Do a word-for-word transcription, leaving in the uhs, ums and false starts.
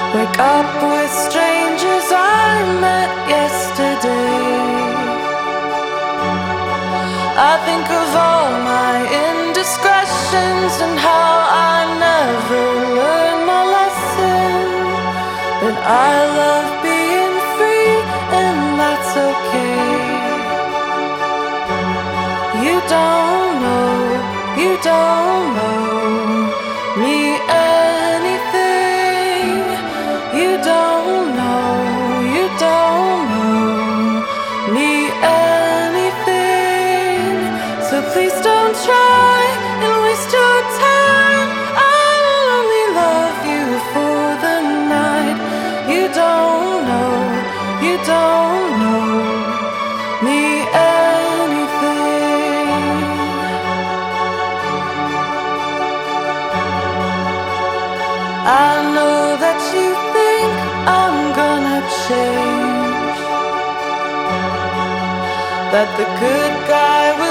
Wake up with strangers I met yesterday. I think of all my indiscretions and how I never learned my lesson. But I love being free, and that's okay. You don't know, you don't know me anything. You don't know, you don't know me anything. So please don't try and waste your time. I'll only love you for the night. You don't know, you don't know me anything. I know that you think I'm gonna change, that the good guy will